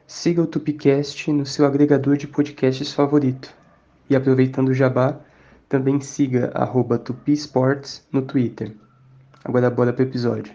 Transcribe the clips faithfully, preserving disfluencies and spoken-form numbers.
Siga o Tupicast no seu agregador de podcasts favorito. E aproveitando o jabá, também siga arroba Tupi Sports no Twitter. Agora bora pro episódio.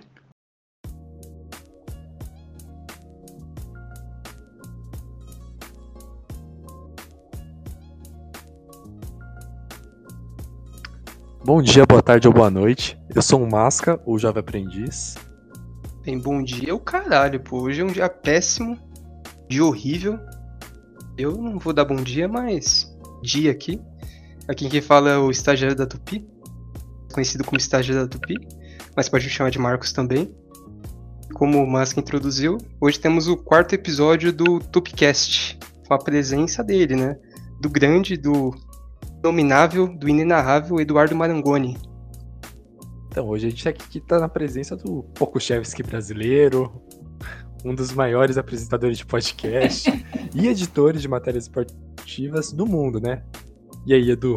Bom dia, boa tarde ou boa noite. Eu sou o Masca, o Jovem Aprendiz. Bem, bom dia, o caralho, pô. Hoje é um dia péssimo, dia horrível. Eu não vou dar bom dia, mas dia aqui. Aqui quem fala é o estagiário da Tupi, conhecido como estagiário da Tupi, mas pode me chamar de Marcos também. Como o Masca introduziu, hoje temos o quarto episódio do Tupicast, com a presença dele, né? Do grande, do inominável, do inenarrável Eduardo Marangoni. Então, hoje a gente aqui tá na presença do Pokuševski brasileiro, um dos maiores apresentadores de podcast e editores de matérias esportivas do mundo, né? E aí, Edu?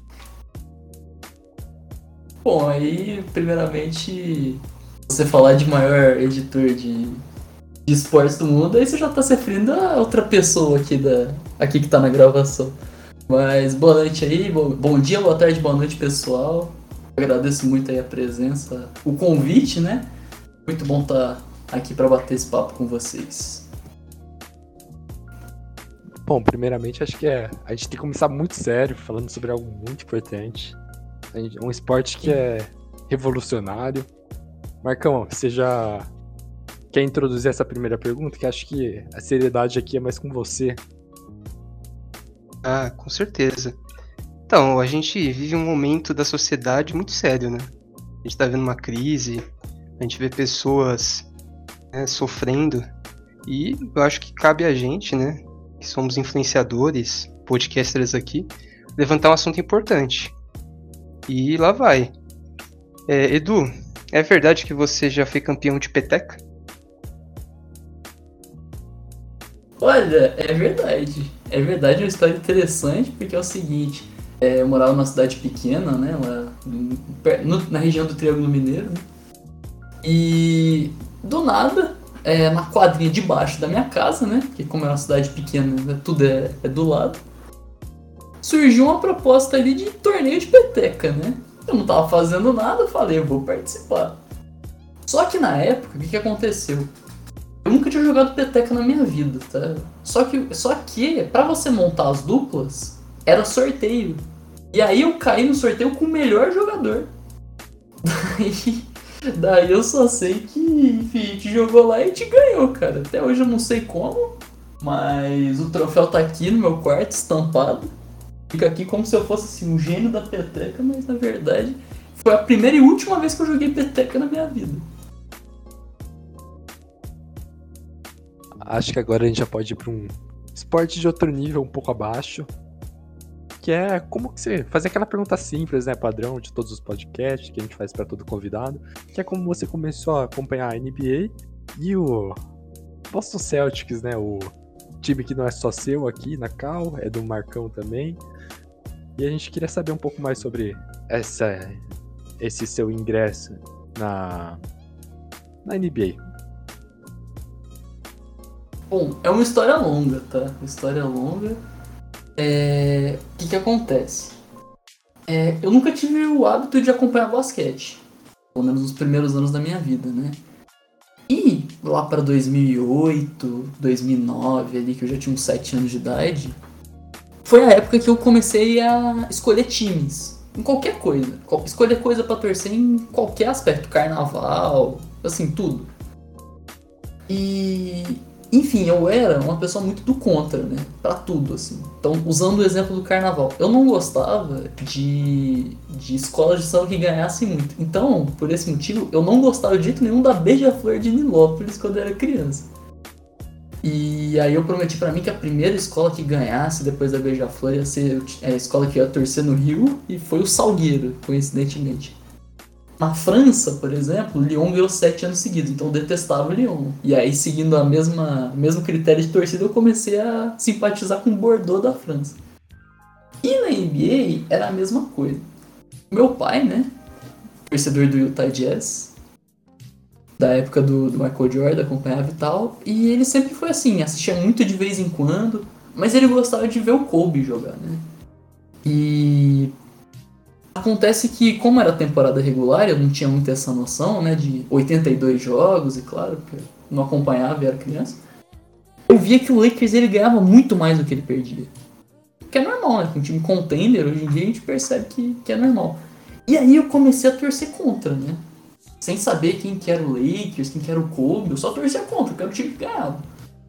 Bom, aí, primeiramente, você falar de maior editor de, de esportes do mundo, aí você já tá se referindo a outra pessoa aqui, da, aqui que tá na gravação. Mas boa noite aí, bom, bom dia, boa tarde, boa noite, pessoal. Agradeço muito aí a presença, o convite, né? Muito bom estar aqui para bater esse papo com vocês. Bom, primeiramente acho que é, a gente tem que começar muito sério, falando sobre algo muito importante. Um esporte que é revolucionário. Marcão, você já quer introduzir essa primeira pergunta? Que acho que a seriedade aqui é mais com você. Ah, com certeza. Então, a gente vive um momento da sociedade muito sério, né? A gente tá vendo uma crise, a gente vê pessoas, né, sofrendo, e eu acho que cabe a gente, né, que somos influenciadores, podcasters aqui, levantar um assunto importante. E lá vai. É, Edu, é verdade que você já foi campeão de peteca? Olha, é verdade. É verdade, é uma história interessante, porque é o seguinte... É, eu morava numa cidade pequena, né, lá no, na região do Triângulo Mineiro, né? E do nada, é, na quadrinha de baixo da minha casa, né, porque como é uma cidade pequena, né, tudo é, é do lado, surgiu uma proposta ali de torneio de peteca, né? Eu não tava fazendo nada, eu falei, eu vou participar. Só que na época, o que, que aconteceu? Eu nunca tinha jogado peteca na minha vida, tá? Só que, só que pra você montar as duplas, era sorteio. E aí eu caí no sorteio com o melhor jogador. Daí, daí eu só sei que, enfim, a gente jogou lá e a gente ganhou, cara. Até hoje eu não sei como, mas o troféu tá aqui no meu quarto, estampado. Fica aqui como se eu fosse assim, um gênio da peteca, mas na verdade foi a primeira e última vez que eu joguei peteca na minha vida. Acho que agora a gente já pode ir para um esporte de outro nível, um pouco abaixo. Que é como que você fazer aquela pergunta simples, né, padrão de todos os podcasts que a gente faz para todo convidado, que é como você começou a acompanhar a N B A e o Boston Celtics, né, o time que não é só seu aqui na Cal, é do Marcão também. E a gente queria saber um pouco mais sobre essa, esse seu ingresso na, na N B A. Bom, é uma história longa, tá? Uma história longa. É... O que que acontece? É... Eu nunca tive o hábito de acompanhar basquete. Pelo menos nos primeiros anos da minha vida, né? E lá pra dois mil e oito, dois mil e nove, ali, que eu já tinha uns sete anos de idade, foi a época que eu comecei a escolher times. Em qualquer coisa. Escolher coisa pra torcer em qualquer aspecto. Carnaval, assim, tudo. E... Enfim, eu era uma pessoa muito do contra, né? Pra tudo, assim. Então, usando o exemplo do carnaval, eu não gostava de, de escolas de samba que ganhassem muito. Então, por esse motivo, eu não gostava de jeito nenhum da Beija-Flor de Nilópolis quando eu era criança. E aí eu prometi pra mim que a primeira escola que ganhasse depois da Beija-Flor ia ser a escola que ia torcer no Rio, e foi o Salgueiro, coincidentemente. Na França, por exemplo, o Lyon ganhou sete anos seguidos, então eu detestava o Lyon. E aí, seguindo a mesma, o mesmo critério de torcida, eu comecei a simpatizar com o Bordeaux da França. E na N B A era a mesma coisa. Meu pai, né, torcedor do Utah Jazz, da época do, do Michael Jordan, acompanhava e tal. E ele sempre foi assim, assistia muito de vez em quando, mas ele gostava de ver o Kobe jogar, né? E acontece que, como era temporada regular, eu não tinha muito essa noção, né, de oitenta e dois jogos, e claro, porque eu não acompanhava e era criança. Eu via que o Lakers ele ganhava muito mais do que ele perdia. Que é normal, né? Com um time contender, hoje em dia a gente percebe que, que é normal. E aí eu comecei a torcer contra, né? Sem saber quem que era o Lakers, quem que era o Kobe, eu só torcia contra, porque era o time que ganhava.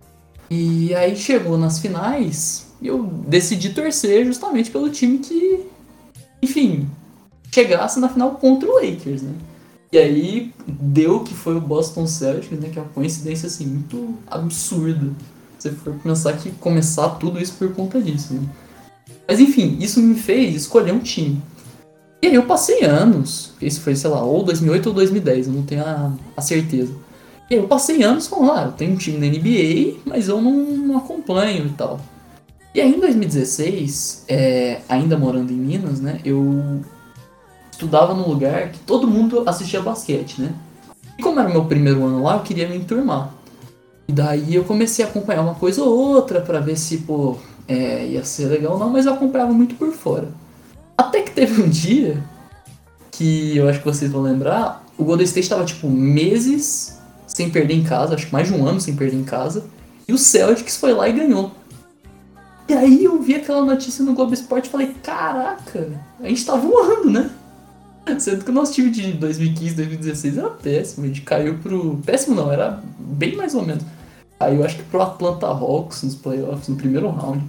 E aí chegou nas finais e eu decidi torcer justamente pelo time que, enfim, chegasse na final contra o Lakers, né? E aí deu que foi o Boston Celtics, né? Que é uma coincidência assim muito absurda. Se você for pensar que começar tudo isso por conta disso, né? Mas enfim, isso me fez escolher um time. E aí eu passei anos, isso foi, sei lá, ou dois mil e oito ou dois mil e dez, eu não tenho a, a certeza. E aí eu passei anos falando, ah, eu tenho um time na N B A, mas eu não, não acompanho e tal. E aí em dois mil e dezesseis, é, ainda morando em Minas, né, eu estudava num lugar que todo mundo assistia basquete, né? E como era o meu primeiro ano lá, eu queria me enturmar. E daí eu comecei a acompanhar uma coisa ou outra pra ver se, pô, é, ia ser legal ou não, mas eu acompanhava muito por fora. Até que teve um dia, que eu acho que vocês vão lembrar, o Golden State tava tipo meses sem perder em casa, acho que mais de um ano sem perder em casa, e o Celtics foi lá e ganhou. E aí eu vi aquela notícia no Globo Esporte e falei, caraca, a gente tá voando, né? Sendo que o nosso time de dois mil e quinze, dois mil e dezesseis era péssimo, a gente caiu pro... Péssimo não, era bem mais ou menos. Caiu acho que pro Atlanta Hawks nos playoffs, no primeiro round.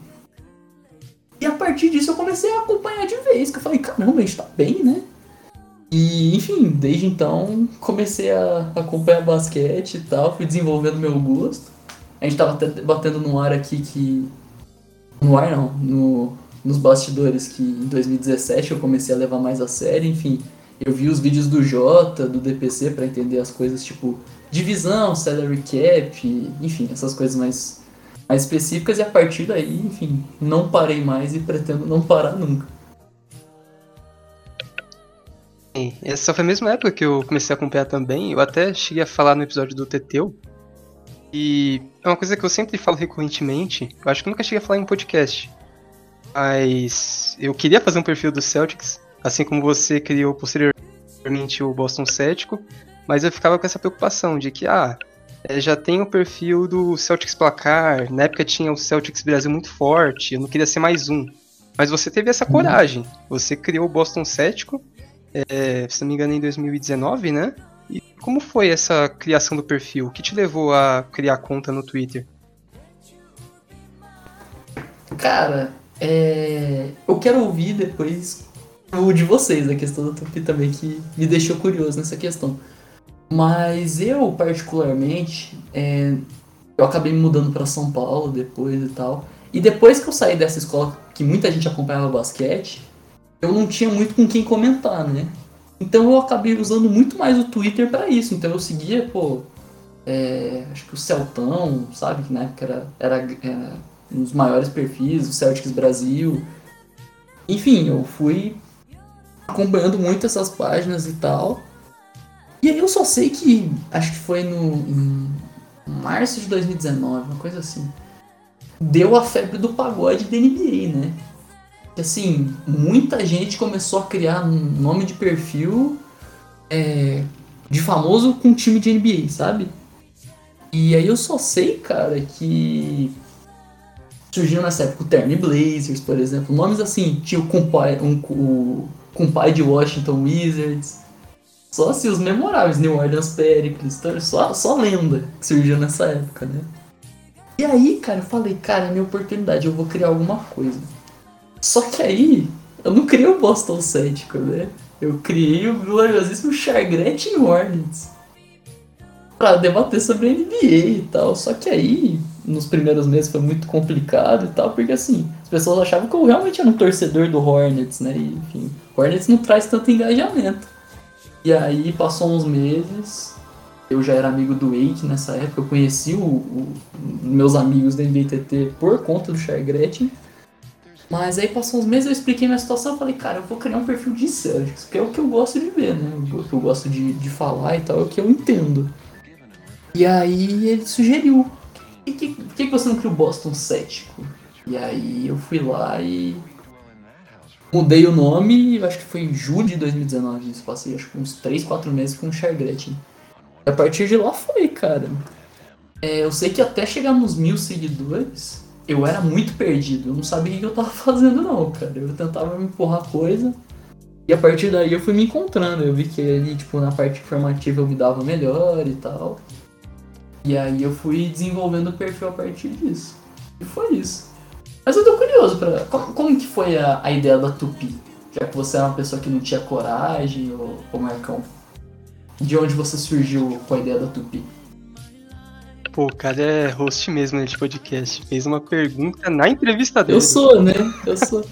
E a partir disso eu comecei a acompanhar de vez, que eu falei, caramba, a gente tá bem, né? E, enfim, desde então comecei a acompanhar basquete e tal, fui desenvolvendo meu gosto. A gente tava até batendo no ar aqui que... No ar não, no, nos bastidores que em dois mil e dezessete eu comecei a levar mais a sério, enfim. Eu vi os vídeos do Jota, do D P C, pra entender as coisas tipo divisão, salary cap, enfim, essas coisas mais... mais específicas, e a partir daí, enfim, não parei mais e pretendo não parar nunca. Sim, essa foi a mesma época que eu comecei a acompanhar também. Eu até cheguei a falar no episódio do Teteu. E é uma coisa que eu sempre falo recorrentemente. Eu acho que eu nunca cheguei a falar em um podcast. Mas eu queria fazer um perfil do Celtics, assim como você criou posteriormente o Boston Cético. Mas eu ficava com essa preocupação de que, ah, É, já tem o perfil do Celtics Placar, na época tinha o Celtics Brasil muito forte, eu não queria ser mais um. Mas você teve essa coragem, você criou o Boston Cético, é, se não me engano em dois mil e dezenove, né? E como foi essa criação do perfil? O que te levou a criar a conta no Twitter? Cara, é... eu quero ouvir depois o de vocês, a questão do Tupi também, que me deixou curioso nessa questão. Mas eu, particularmente, é, eu acabei me mudando para São Paulo depois e tal. E depois que eu saí dessa escola, que muita gente acompanhava basquete, eu não tinha muito com quem comentar, né? Então eu acabei usando muito mais o Twitter para isso. Então eu seguia, pô, é, acho que o Celtão, sabe? Que na época era, era, era um dos maiores perfis, o Celtics Brasil. Enfim, eu fui acompanhando muito essas páginas e tal. E aí eu só sei que, acho que foi no em março de dois mil e dezenove, uma coisa assim, deu a febre do pagode da N B A, né? Que assim, muita gente começou a criar um nome de perfil é, de famoso com time de N B A, sabe? E aí eu só sei, cara, que surgiu nessa época o Terny Blazers, por exemplo, nomes assim, tinha o compai, um, o compai de Washington Wizards. Só assim, os memoráveis, New Orleans Pericles, só, só lenda que surgiu nessa época, né? E aí, cara, eu falei, cara, é minha oportunidade, eu vou criar alguma coisa. Só que aí, eu não criei o Boston Cético, né? Eu criei o gloriosíssimo Charlotte Hornets pra debater sobre a N B A e tal. Só que aí, nos primeiros meses foi muito complicado e tal, porque assim, as pessoas achavam que eu realmente era um torcedor do Hornets, né? E, enfim, o Hornets não traz tanto engajamento. E aí passou uns meses, eu já era amigo do Wake nessa época, eu conheci o, o, meus amigos da N B A T T por conta do Charlotte. Mas aí passou uns meses, eu expliquei minha situação e falei, cara, eu vou criar um perfil de Celtics, que é o que eu gosto de ver, né? O que eu gosto de, de falar e tal, é o que eu entendo. E aí ele sugeriu, por que, que, que você não cria o Boston Cético? E aí eu fui lá e mudei o nome, eu acho que foi em julho de dois mil e dezenove, isso, passei acho que uns três, quatro meses com o Chargretchen. E a partir de lá foi, cara. É, eu sei que até chegar nos mil seguidores, eu era muito perdido, eu não sabia o que eu tava fazendo não, cara. Eu tentava me empurrar coisa, e a partir daí eu fui me encontrando, eu vi que ali, tipo, na parte informativa eu me dava melhor e tal. E aí eu fui desenvolvendo o perfil a partir disso. E foi isso. Mas eu tô curioso pra... Como, como que foi a, a ideia da Tupi? Já que você era uma pessoa que não tinha coragem, ô, ô Marcão. De onde você surgiu com a ideia da Tupi? Pô, o cara é host mesmo, né, de podcast. Fez uma pergunta na entrevista dele. Eu sou, né? Eu sou.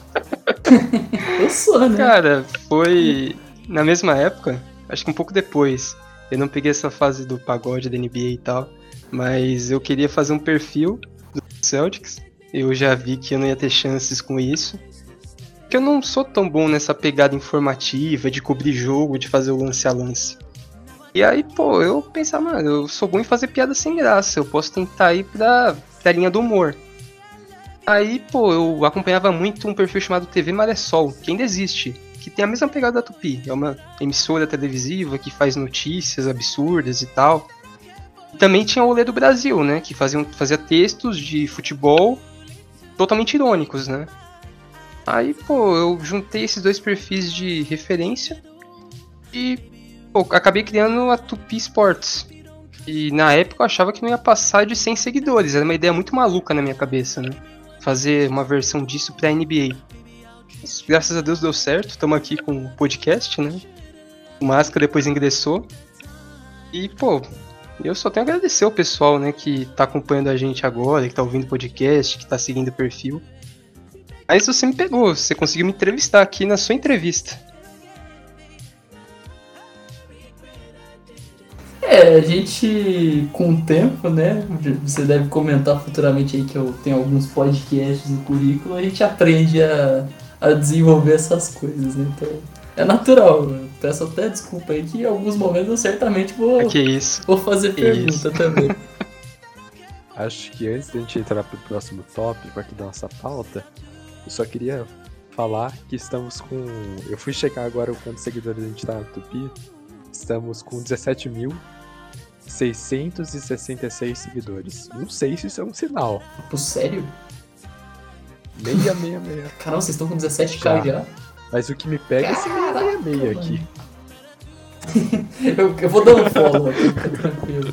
Eu sou, né? Cara, foi na mesma época, acho que um pouco depois. Eu não peguei essa fase do pagode da N B A e tal, mas eu queria fazer um perfil do Celtics. Eu já vi que eu não ia ter chances com isso. Porque eu não sou tão bom nessa pegada informativa, de cobrir jogo, de fazer o lance a lance. E aí, pô, eu pensava, mano, eu sou bom em fazer piada sem graça, eu posso tentar ir pra, pra linha do humor. Aí, pô, eu acompanhava muito um perfil chamado T V Maré Sol, que ainda existe, que tem a mesma pegada da Tupi. É uma emissora televisiva que faz notícias absurdas e tal. E também tinha o Olê do Brasil, né, que fazia, fazia textos de futebol totalmente irônicos, né. Aí, pô, eu juntei esses dois perfis de referência e, pô, acabei criando a Tupi Sports. E na época eu achava que não ia passar de cem seguidores, era uma ideia muito maluca na minha cabeça, né? Fazer uma versão disso pra N B A. Mas, graças a Deus deu certo, estamos aqui com o podcast, né? O Máscara depois ingressou. E, pô, eu só tenho a agradecer ao pessoal, né, que tá acompanhando a gente agora, que tá ouvindo o podcast, que tá seguindo o perfil. Mas você me pegou, você conseguiu me entrevistar aqui na sua entrevista. É, a gente, com o tempo, né, você deve comentar futuramente aí que eu tenho alguns podcasts no currículo, a gente aprende a, a desenvolver essas coisas, né, então é natural. Eu peço até desculpa aí que em alguns momentos eu certamente vou, que isso? vou fazer que pergunta isso? também. Acho que antes da gente entrar pro próximo tópico aqui da nossa pauta, eu só queria falar que estamos com... Eu fui checar agora o quantos seguidores a gente tá no Tupi. Estamos com dezessete mil seiscentos e sessenta e seis seguidores. Não sei se isso é um sinal. Pô, sério? seiscentos e sessenta e seis. Caramba, vocês estão com dezessete k já? Mas o que me pega é esse Caraca, seiscentos e sessenta e seis aqui. eu, eu vou dar um follow aqui, fica tranquilo.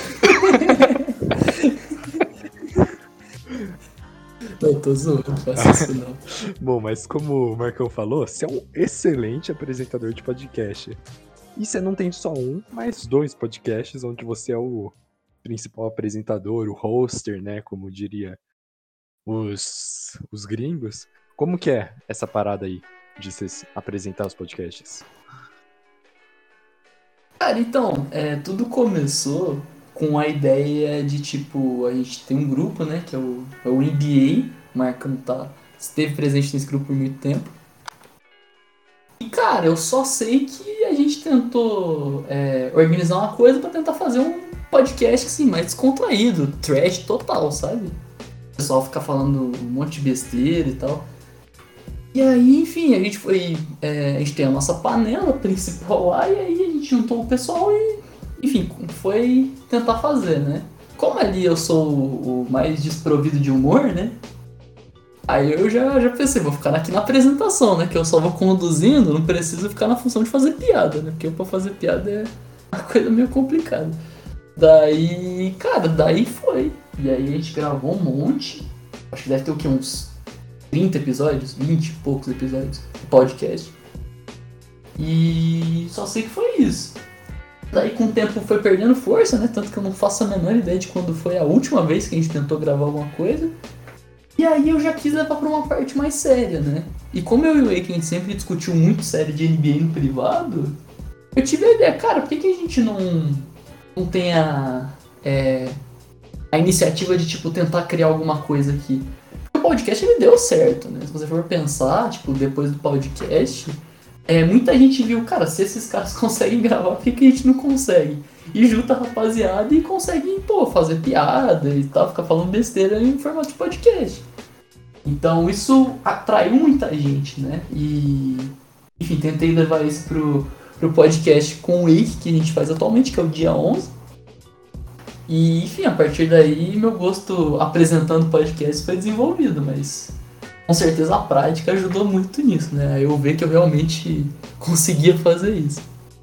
Não, tô zoando, não faço isso não. Bom, mas como o Marcão falou, você é um excelente apresentador de podcast. E você não tem só um, mas dois podcasts onde você é o principal apresentador, o hoster, né, como diria os, os gringos. Como que é essa parada aí de você apresentar os podcasts? Cara, então, é, tudo começou com a ideia de, tipo, a gente tem um grupo, né, que é o, é o N B A, o Marcão tá, esteve presente nesse grupo por muito tempo. E, cara, eu só sei que a gente tentou é, organizar uma coisa pra tentar fazer um podcast, assim, mais descontraído, trash total, sabe? O pessoal ficar falando um monte de besteira e tal. E aí, enfim, a gente foi, é, a gente tem a nossa panela principal lá, e aí a gente juntou o pessoal e, enfim, foi tentar fazer, né? Como ali eu sou o mais desprovido de humor, né? Aí eu já, já pensei, vou ficar aqui na apresentação, né? Que eu só vou conduzindo, não preciso ficar na função de fazer piada, né? Porque pra fazer piada é uma coisa meio complicada. Daí, cara, daí foi. E aí a gente gravou um monte. Acho que deve ter o quê? Uns trinta episódios? vinte e poucos episódios de podcast. E só sei que foi isso. Daí com o tempo foi perdendo força, né? Tanto que eu não faço a menor ideia de quando foi a última vez que a gente tentou gravar alguma coisa. E aí eu já quis levar pra uma parte mais séria, né? E como eu e o Eike, a gente sempre discutiu muito sério de N B A no privado, eu tive a ideia, cara, por que, que a gente não, não tem a, é, a iniciativa de, tipo, tentar criar alguma coisa aqui? O podcast, ele deu certo, né? Se você for pensar, tipo, depois do podcast, é, muita gente viu, cara, se esses caras conseguem gravar, por que, que a gente não consegue? e junta a rapaziada e consegue, pô, fazer piada e tal, ficar falando besteira em formato de podcast. Então isso atraiu muita gente, né? E, enfim, tentei levar isso pro, pro podcast com o Wake, que a gente faz atualmente, que é o dia onze. E, enfim, a partir daí meu gosto apresentando podcast foi desenvolvido, mas com certeza a prática ajudou muito nisso, né? Aí eu ver que eu realmente conseguia fazer isso.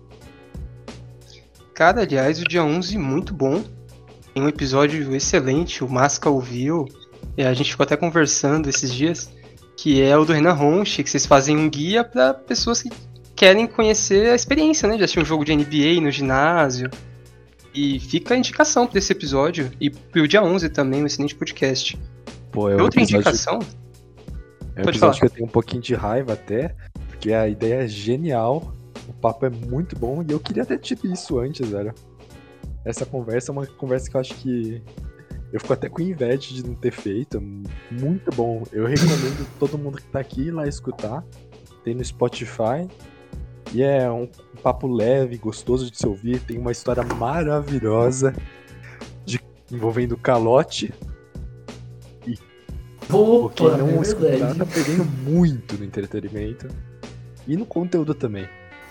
Cara, aliás, o dia onze muito bom. Tem um episódio excelente, o Masca ouviu. E a gente ficou até conversando esses dias, que é o do Renan Ronchi, que vocês fazem um guia para pessoas que querem conhecer a experiência, né? De assistir um jogo de N B A no ginásio. E fica a indicação para esse episódio. E pro dia onze também, um excelente podcast. Pô, é um Outra episódio, indicação... é um Pode episódio falar. que eu tenho um pouquinho de raiva até, porque a ideia é genial, o papo é muito bom e eu queria ter tido isso antes, velho. Essa conversa é uma conversa que eu acho que eu fico até com inveja de não ter feito. Muito bom. Eu recomendo todo mundo que tá aqui ir lá escutar. Tem no Spotify. E é um papo leve, gostoso de se ouvir. Tem uma história maravilhosa de, envolvendo calote. Opa, Quem não é escutar verdade. tá perdendo muito no entretenimento. E no conteúdo também.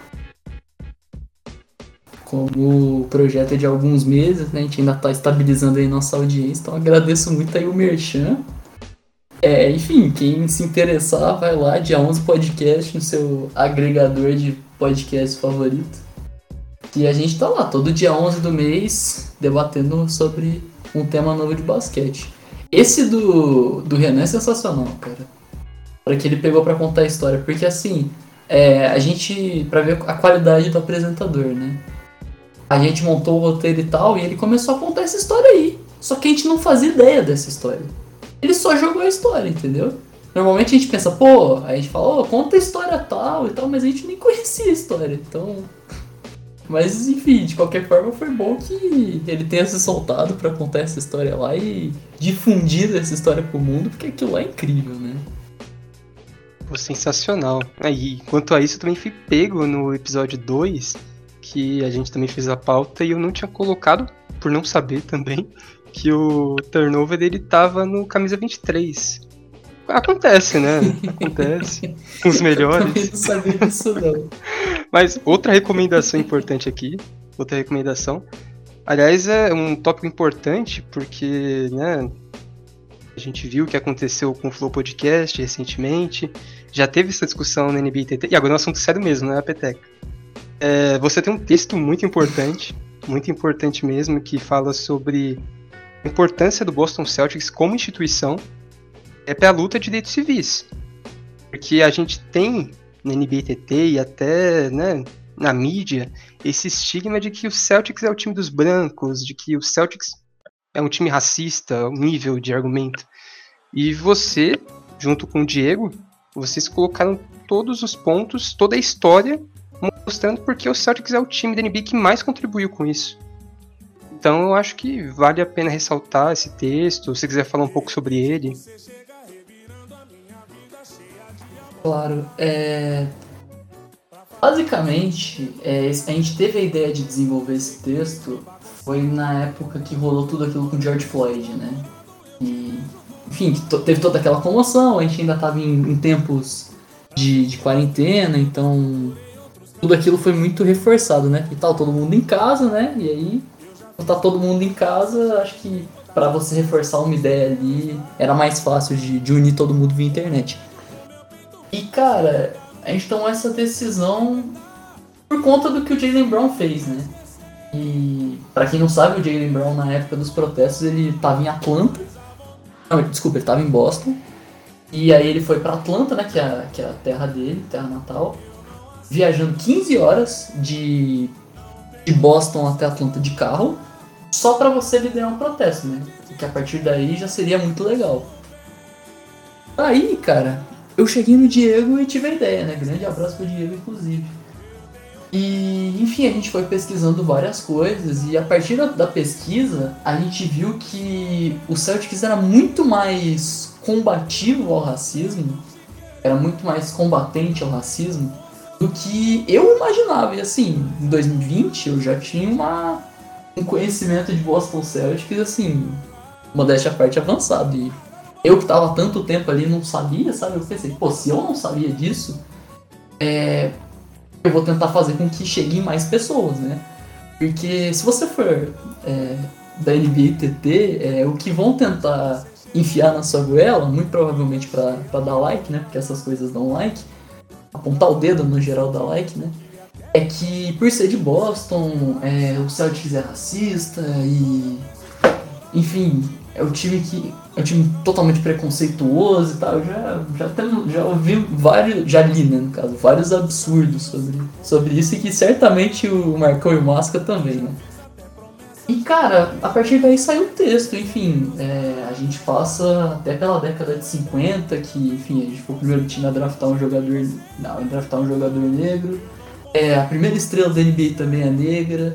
Como o projeto é de alguns meses, né, a gente ainda está estabilizando aí nossa audiência, então agradeço muito aí o Merchan. É, enfim, quem se interessar, vai lá, dia onze podcast, no seu agregador de podcast favorito. E a gente tá lá, todo dia onze do mês, debatendo sobre um tema novo de basquete. Esse do, do Renan é sensacional, cara. Para que ele pegou para contar a história, porque assim, é, a gente, para ver a qualidade do apresentador, né? A gente montou o roteiro e tal, e ele começou a contar essa história aí. Só que a gente não fazia ideia dessa história. Ele só jogou a história, entendeu? Normalmente a gente pensa, pô, a gente fala, oh, conta a história tal e tal, mas a gente nem conhecia a história, então... Mas enfim, de qualquer forma foi bom que ele tenha se soltado pra contar essa história lá e difundido essa história pro mundo, porque aquilo lá é incrível, né? Pô, sensacional. Aí, quanto a isso, eu também fui pego no episódio dois, que a gente também fez a pauta, e eu não tinha colocado, por não saber também, que o turnover dele tava no camisa vinte e três. Acontece, né? Acontece. Com os Eu também melhores. não sabia disso não. Mas outra recomendação importante aqui, outra recomendação. Aliás, é um tópico importante porque, né, a gente viu o que aconteceu com o Flow Podcast recentemente, já teve essa discussão no N B A T T, e agora é um assunto sério mesmo, né, a peteca. É, você tem um texto muito importante, muito importante mesmo, que fala sobre a importância do Boston Celtics como instituição é para a luta de direitos civis. Porque a gente tem na N B A T T e até, né, na mídia esse estigma de que o Celtics é o time dos brancos, de que o Celtics é um time racista, um nível de argumento. E você, junto com o Diego, vocês colocaram todos os pontos, toda a história, mostrando porque o Celtics é o time da N B A que mais contribuiu com isso. Então eu acho que vale a pena ressaltar esse texto, se você quiser falar um pouco sobre ele. Claro, é... basicamente, é, a gente teve a ideia de desenvolver esse texto foi na época que rolou tudo aquilo com o George Floyd, né? E, enfim, que to- teve toda aquela comoção, a gente ainda estava em, em tempos de, de quarentena, então tudo aquilo foi muito reforçado, né? E tal, todo mundo em casa, né? E aí, quando tá todo mundo em casa, acho que para você reforçar uma ideia ali, era mais fácil de, de unir todo mundo via internet. E, cara, a gente tomou essa decisão por conta do que o Jaylen Brown fez, né? E, pra quem não sabe, o Jaylen Brown, na época dos protestos, ele tava em Atlanta. Não, desculpa, ele tava em Boston. E aí ele foi pra Atlanta, né, que é, a- que é a terra dele, terra natal. Viajando quinze horas de, de Boston até Atlanta de carro, só pra você liderar um protesto, né? Que a partir daí já seria muito legal. Aí, cara, eu cheguei no Diego e tive a ideia, né? Grande abraço pro Diego, inclusive. E, enfim, a gente foi pesquisando várias coisas e a partir da, da pesquisa, a gente viu que o Celtics era muito mais combativo ao racismo, era muito mais combatente ao racismo do que eu imaginava. E assim, em dois mil e vinte eu já tinha uma, um conhecimento de Boston Celtics, assim, modéstia à parte, avançado. E eu que tava há tanto tempo ali não sabia, sabe? Eu pensei, pô, se eu não sabia disso, é, eu vou tentar fazer com que cheguem mais pessoas, né? Porque se você for é, da N B A T T, é, o que vão tentar enfiar na sua goela, muito provavelmente pra, pra dar like, né? Porque essas coisas dão like, apontar o dedo no geral dá like, né? É que por ser de Boston, é, o Celtics é racista e... Enfim, é um time que é um time totalmente preconceituoso e tal. Eu já, já, tem, já ouvi vários, já li, né, no caso, vários absurdos sobre, sobre isso e que certamente o Marcão e o Masca também, né? E cara, a partir daí saiu o texto, enfim, é, a gente passa até pela década de cinquenta, que enfim, a gente foi o primeiro time a draftar um jogador, não, a draftar um jogador negro. É, a primeira estrela da N B A também é negra.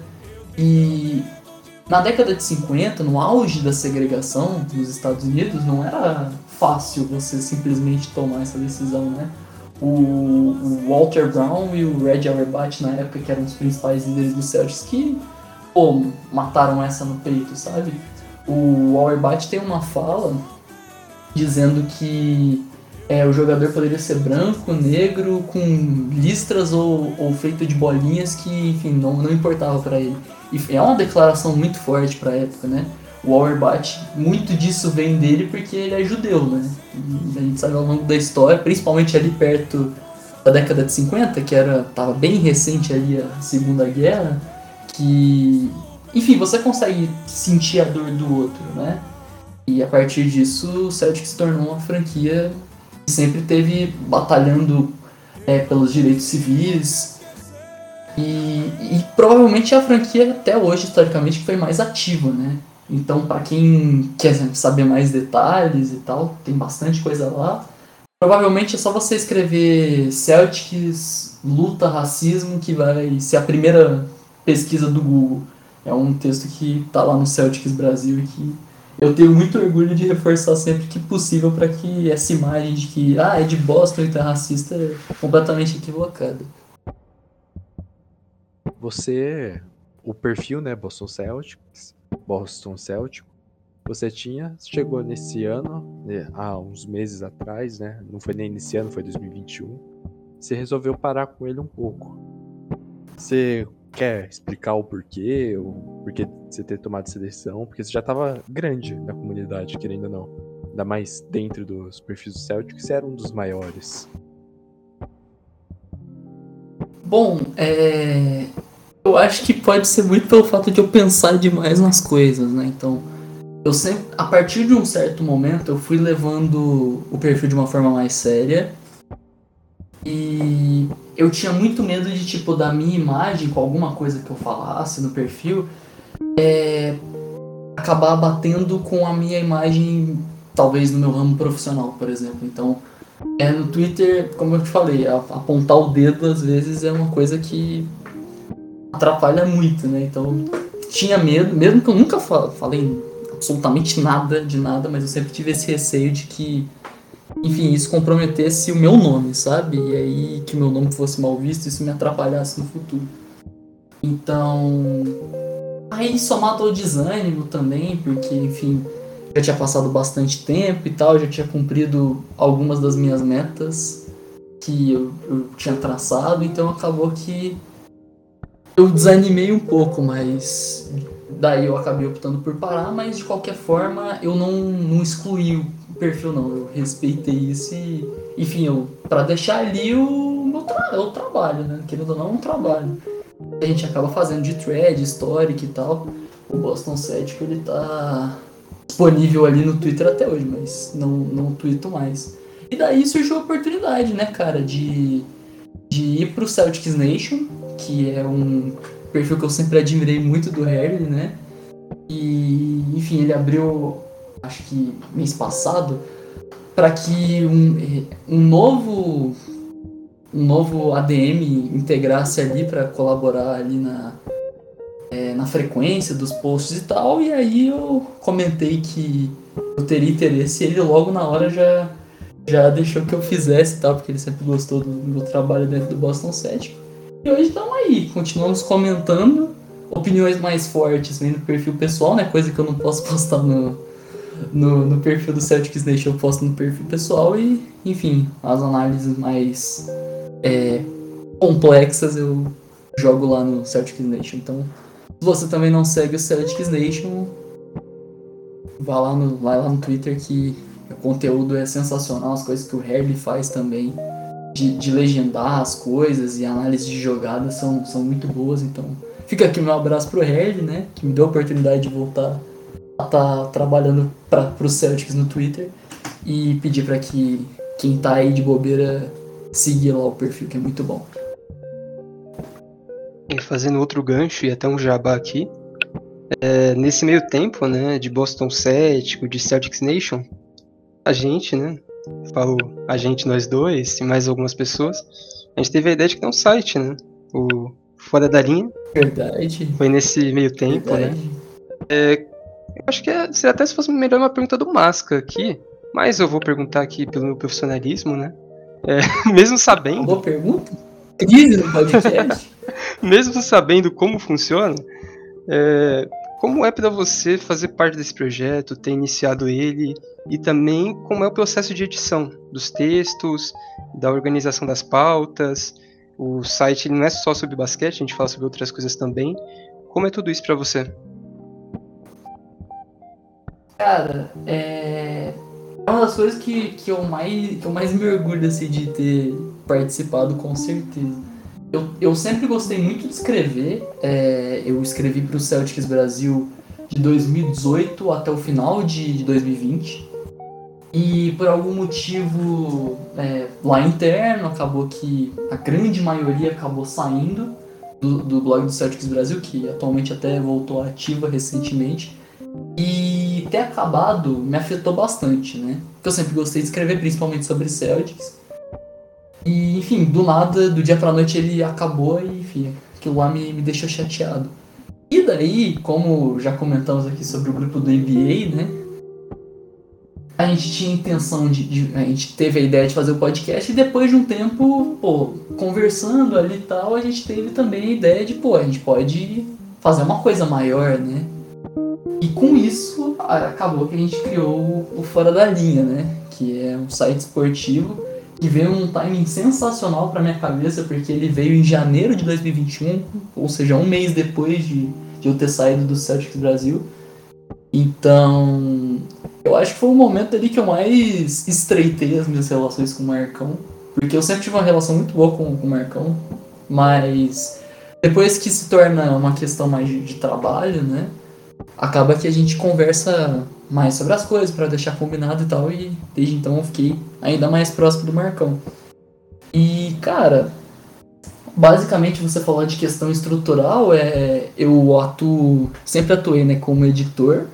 E na década de cinquenta, no auge da segregação nos Estados Unidos, não era fácil você simplesmente tomar essa decisão, né? O, o Walter Brown e o Red Auerbach, na época, que eram os principais líderes do Celtics, que pô, mataram essa no peito, sabe? O Auerbach tem uma fala dizendo que é, o jogador poderia ser branco, negro, com listras ou, ou feito de bolinhas que, enfim, não, não importava pra ele. E é uma declaração muito forte pra época, né? O Auerbach, muito disso vem dele porque ele é judeu, né? E a gente sabe ao longo da história, principalmente ali perto da década de cinquenta, que era, tava bem recente ali a Segunda Guerra, que, enfim, você consegue sentir a dor do outro, né? E a partir disso, o Celtic se tornou uma franquia que sempre teve batalhando é, pelos direitos civis e, e provavelmente é a franquia até hoje, historicamente, que foi mais ativa, né? Então, para quem quer saber mais detalhes e tal, tem bastante coisa lá. Provavelmente é só você escrever Celtics, luta, racismo, que vai ser a primeira pesquisa do Google. É um texto que tá lá no Celtics Brasil e que eu tenho muito orgulho de reforçar sempre que possível para que essa imagem de que ah, é de Boston e tá racista é completamente equivocada. Você, o perfil, né, Boston Celtics, Boston Celtics, você tinha, chegou nesse ano, né, há uns meses atrás, né, não foi nem nesse ano, foi dois mil e vinte e um, você resolveu parar com ele um pouco. Você quer explicar o porquê, o porquê de você ter tomado essa decisão? Porque você já estava grande na comunidade, querendo ou não. Ainda mais dentro dos perfis do Celtic, você era um dos maiores. Bom, é... eu acho que pode ser muito pelo fato de eu pensar demais nas coisas, né? Então, eu sempre, a partir de um certo momento, eu fui levando o perfil de uma forma mais séria. E eu tinha muito medo de, tipo, da minha imagem, com alguma coisa que eu falasse no perfil, é, acabar batendo com a minha imagem, talvez no meu ramo profissional, por exemplo. Então, é, no Twitter, como eu te falei, apontar o dedo às vezes é uma coisa que atrapalha muito, né? Então, tinha medo, mesmo que eu nunca falei absolutamente nada de nada, mas eu sempre tive esse receio de que, enfim, isso comprometesse o meu nome, sabe? E aí que o meu nome fosse mal visto, isso me atrapalhasse no futuro. Então, aí somado ao desânimo também, porque, enfim, já tinha passado bastante tempo e tal, já tinha cumprido algumas das minhas metas que eu, eu tinha traçado, então acabou que eu desanimei um pouco, mas daí eu acabei optando por parar, mas de qualquer forma eu não, não excluí o perfil não, eu respeitei isso e, enfim, eu, pra deixar ali o meu tra- o trabalho, né, querendo ou não, é um trabalho. A gente acaba fazendo de thread, histórico e tal, o Boston Celtics ele tá disponível ali no Twitter até hoje, mas não, não tuito mais. E daí surgiu a oportunidade, né, cara, de, de ir pro Celtics Nation, que é um perfil que eu sempre admirei muito do Harry, né? E, enfim, ele abriu, acho que mês passado, para que um, um novo um novo A D M integrasse ali para colaborar ali na, é, na frequência dos posts e tal. E aí eu comentei que eu teria interesse e ele logo na hora já, já deixou que eu fizesse e tal, porque ele sempre gostou do meu trabalho dentro do Boston Celtics. E hoje estamos aí, continuamos comentando, opiniões mais fortes vêm no perfil pessoal, né? Coisa que eu não posso postar no, no, no perfil do Celtics Nation, eu posto no perfil pessoal. E, enfim, as análises mais é, complexas eu jogo lá no Celtics Nation. Então, se você também não segue o Celtics Nation, vá lá no, vai lá no Twitter que o conteúdo é sensacional, as coisas que o Harry faz também, de, de legendar as coisas e análise de jogadas são, são muito boas. Então, fica aqui meu abraço pro Harry, né, que me deu a oportunidade de voltar a estar tá trabalhando para pro Celtics no Twitter, e pedir para que quem tá aí de bobeira seguir lá o perfil, que é muito bom. E fazendo outro gancho e até um jabá aqui, é, nesse meio tempo, né, de Boston Celtics, de Celtics Nation, a gente, né, falo a gente, nós dois e mais algumas pessoas, a gente teve a ideia de criar um site, né, o Fora da Linha. Verdade. Foi nesse meio tempo, Verdade. né. É, eu acho que é, seria até se fosse melhor uma pergunta do Masca aqui, mas eu vou perguntar aqui pelo meu profissionalismo, né, é, mesmo sabendo... Boa pergunta. Crise no podcast. Mesmo sabendo como funciona, é, como é para você fazer parte desse projeto, ter iniciado ele, e também como é o processo de edição dos textos, da organização das pautas. O site ele não é só sobre basquete, a gente fala sobre outras coisas também. Como é tudo isso para você? Cara, é... é uma das coisas que, que, eu mais, que eu mais me orgulho assim, de ter participado, com certeza. Eu, eu sempre gostei muito de escrever. É, eu escrevi para o Celtics Brasil de dois mil e dezoito até o final de, de dois mil e vinte. E por algum motivo é, lá interno, acabou que a grande maioria acabou saindo do, do blog do Celtics Brasil, que atualmente até voltou ativa recentemente. E ter acabado me afetou bastante, né? Porque eu sempre gostei de escrever, principalmente sobre Celtics. E, enfim, do nada, do dia pra noite ele acabou e, enfim, aquilo lá me, me deixou chateado. E daí, como já comentamos aqui sobre o grupo do N B A, né? A gente tinha intenção de, de... A gente teve a ideia de fazer o podcast e depois de um tempo, pô, conversando ali e tal, a gente teve também a ideia de, pô, a gente pode fazer uma coisa maior, né? E com isso, acabou que a gente criou o Fora da Linha, né? Que é um site esportivo que veio num timing sensacional pra minha cabeça, porque ele veio em janeiro de dois mil e vinte e um, ou seja, um mês depois de, de eu ter saído do Celtics Brasil. Então, eu acho que foi um momento ali que eu mais estreitei as minhas relações com o Marcão, porque eu sempre tive uma relação muito boa com, com o Marcão, mas depois que se torna uma questão mais de, de trabalho, né? Acaba que a gente conversa mais sobre as coisas pra deixar combinado e tal, e desde então eu fiquei ainda mais próximo do Marcão. E, cara, basicamente você falar de questão estrutural, é, eu atuo, sempre atuei, né, como editor.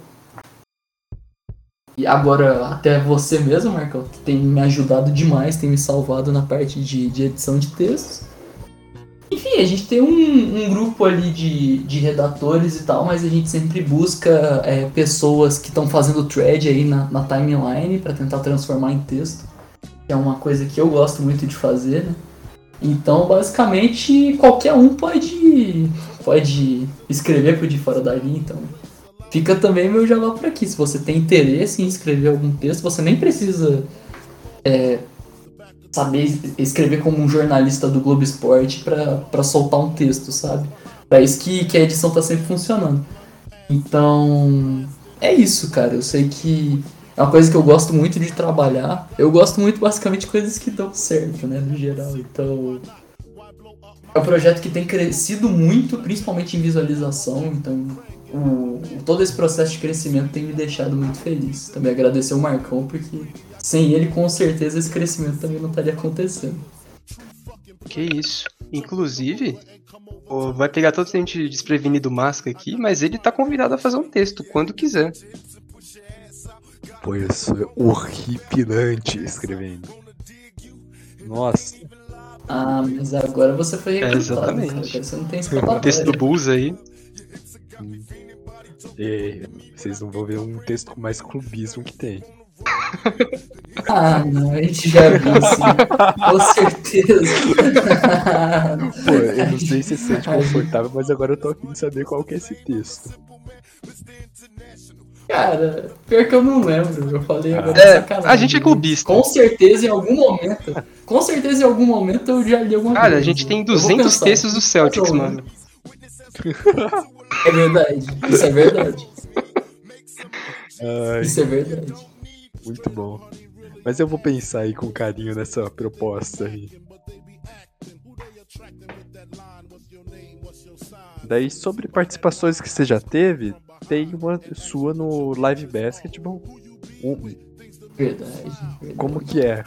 E agora até você mesmo, Marcão, que tem me ajudado demais, tem me salvado na parte de, de edição de textos. Enfim, a gente tem um, um grupo ali de, de redatores e tal, mas a gente sempre busca é, pessoas que estão fazendo thread aí na, na timeline para tentar transformar em texto, que é uma coisa que eu gosto muito de fazer, né? Então, basicamente, qualquer um pode, pode escrever pro De Fora da Linha, então fica também meu jabá por aqui. Se você tem interesse em escrever algum texto, você nem precisa... É, saber escrever como um jornalista do Globo Esporte pra, pra soltar um texto, sabe? Pra isso que, que a edição tá sempre funcionando. Então, é isso, cara. Eu sei que é uma coisa que eu gosto muito de trabalhar. Eu gosto muito, basicamente, de coisas que dão certo, né, no geral. Então, é um projeto que tem crescido muito, principalmente em visualização. Então, o, todo esse processo de crescimento tem me deixado muito feliz. Também agradecer o Marcão, porque sem ele, com certeza, esse crescimento também não estaria acontecendo. Que isso. Inclusive, pô, vai pegar todo a gente desprevenido Masca aqui, mas ele tá convidado a fazer um texto, quando quiser. Pô, eu sou horripilante escrevendo. Nossa. Ah, mas agora você foi recrutado, É, exatamente. cara, que você não tem O escapatória. texto do Bulls aí. E vocês não vão ver um texto com mais clubismo que tem. Ah, não, a gente já viu, sim. Com certeza. Pô, eu não sei se você se sente confortável, mas agora eu tô aqui de saber qual que é esse texto. Cara, pior que eu não lembro. Eu falei agora de É, sacanagem. a gente é clubista. Com certeza, em algum momento. Com certeza, em algum momento eu já li alguma Cara, coisa. a gente tem Eu vou duzentos pensar. textos do Celtics, Razão, né? mano. É verdade. Isso é verdade. Ai, Isso é verdade. muito bom. Mas eu vou pensar aí com carinho nessa proposta aí. Daí, sobre participações que você já teve, tem uma sua no Live Basketball. Um, Verdade. verdade. como que é?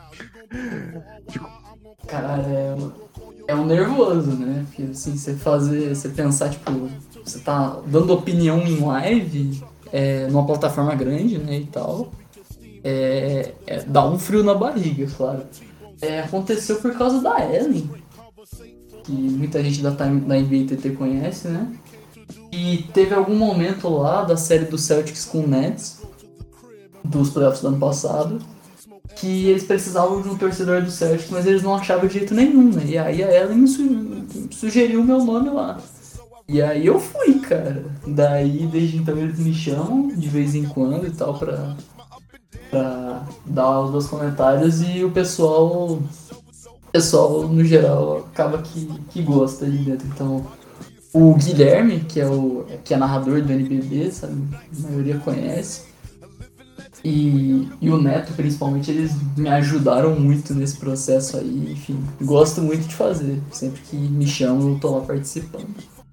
Cara, é, um- é um nervoso, né? Porque assim, você fazer, você pensar, tipo, você tá dando opinião em live, é, numa plataforma grande, né, e tal, é, é, dá um frio na barriga, claro. É, aconteceu por causa da Ellen, que muita gente da, time, da N B A T T conhece, né? E teve algum momento lá da série do Celtics com o Nets, dos playoffs do ano passado, que eles precisavam de um torcedor do Celtics, mas eles não achavam de jeito nenhum, né? E aí a Ellen me su- sugeriu o meu nome lá. E aí eu fui, cara. Daí, desde então, eles me chamam de vez em quando e tal pra, pra dar os meus comentários e o pessoal, o pessoal no geral, acaba que, que gosta ali dentro. Então, o Guilherme, que é, o, que é narrador do N B B, sabe? A maioria conhece. E, e o Neto, principalmente, eles me ajudaram muito nesse processo aí. Enfim, gosto muito de fazer. Sempre que me chamam, eu tô lá participando.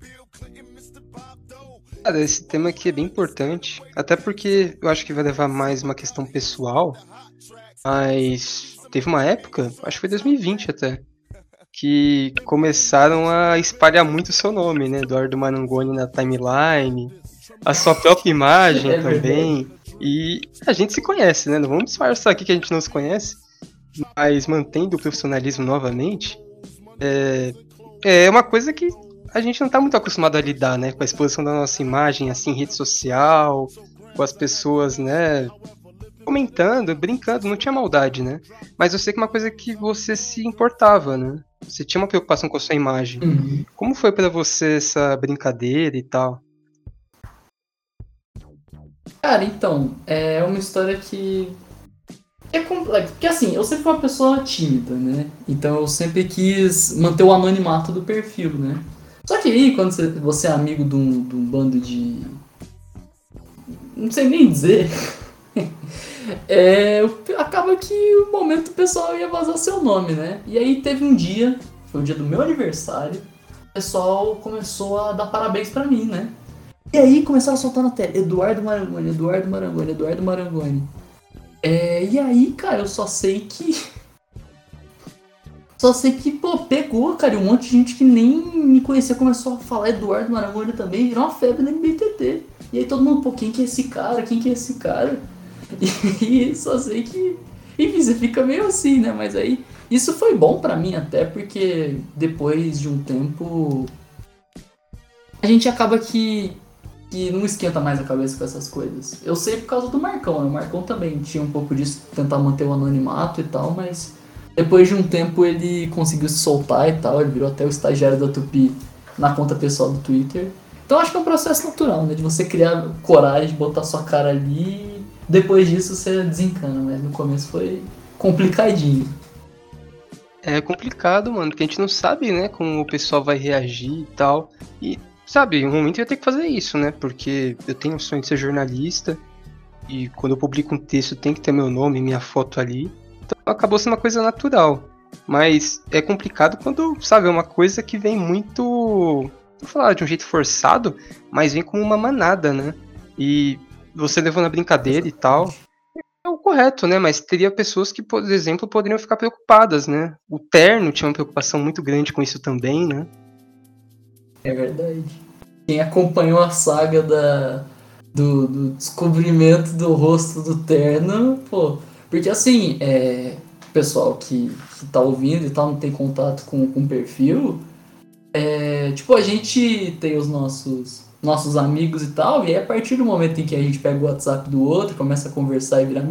Cara, esse tema aqui é bem importante, até porque eu acho que vai levar mais uma questão pessoal, mas teve uma época, acho que foi dois mil e vinte até, que começaram a espalhar muito o seu nome, né? Eduardo Marangoni na timeline, a sua própria imagem É também. E a gente se conhece, né? Não vamos disfarçar aqui que a gente não se conhece, mas mantendo o profissionalismo novamente, é, é uma coisa que a gente não tá muito acostumado a lidar, né? Com a exposição da nossa imagem, assim, em rede social, com as pessoas, né? Comentando, brincando, não tinha maldade, né? Mas eu sei que é uma coisa que você se importava, né? Você tinha uma preocupação com a sua imagem. Uhum. Como foi pra você essa brincadeira e tal? Cara, então, é uma história que é complexa. Porque assim, eu sempre fui uma pessoa tímida, né? Então eu sempre quis manter o anonimato do perfil, né? Só que aí, quando você, você é amigo de um, de um bando de. Não sei nem dizer. É, acaba que o momento o pessoal ia vazar seu nome, né? E aí teve um dia, foi o dia do meu aniversário, o pessoal começou a dar parabéns pra mim, né? E aí começaram a soltar na tela, Eduardo Marangoni, Eduardo Marangoni, Eduardo Marangoni. É, e aí, cara, eu só sei que... Só sei que, pô, pegou, cara, e um monte de gente que nem me conhecia começou a falar Eduardo Marangoni também, virou uma febre no N B T T. E aí todo mundo, pô, quem que é esse cara? Quem que é esse cara? E só sei que... Enfim, você fica meio assim, né? Mas aí, isso foi bom pra mim até, porque depois de um tempo... A gente acaba que... que não esquenta mais a cabeça com essas coisas. Eu sei por causa do Marcão, né? O Marcão também tinha um pouco disso, tentar manter o anonimato e tal, mas depois de um tempo ele conseguiu se soltar e tal, ele virou até o estagiário da Tupi na conta pessoal do Twitter. Então acho que é um processo natural, né? De você criar coragem, de botar sua cara ali, e depois disso você desencana, mas no começo foi complicadinho. É complicado, mano, porque a gente não sabe, né, como o pessoal vai reagir e tal. E, sabe, em um momento eu ia ter que fazer isso, né? Porque eu tenho o sonho de ser jornalista e quando eu publico um texto tem que ter meu nome e minha foto ali. Então acabou sendo uma coisa natural. Mas é complicado quando, sabe, é uma coisa que vem muito, vou falar de um jeito forçado, mas vem como uma manada, né? E você levou na brincadeira e tal. É o correto, né? Mas teria pessoas que, por exemplo, poderiam ficar preocupadas, né? O Terno tinha uma preocupação muito grande com isso também, né? É verdade. Quem acompanhou a saga da, do, do descobrimento do rosto do Terno, pô. Porque assim, é, o pessoal que, que tá ouvindo e tal, não tem contato com, com o perfil, é, tipo, a gente tem os nossos, nossos amigos e tal, e aí a partir do momento em que a gente pega o WhatsApp do outro, começa a conversar e vira amigo,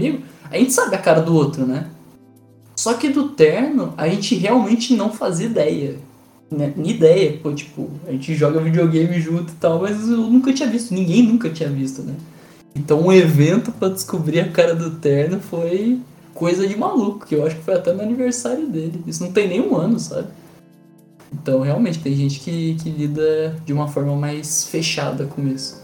A gente sabe a cara do outro, né? Só que do terno, a gente realmente não fazia ideia. Né? Ideia, pô, tipo, a gente joga videogame junto e tal, mas eu nunca tinha visto, ninguém nunca tinha visto, né? Então um evento pra descobrir a cara do terno foi coisa de maluco, que eu acho que foi até no aniversário dele. Isso não tem nem um ano, sabe? Então realmente tem gente que, que lida de uma forma mais fechada com isso.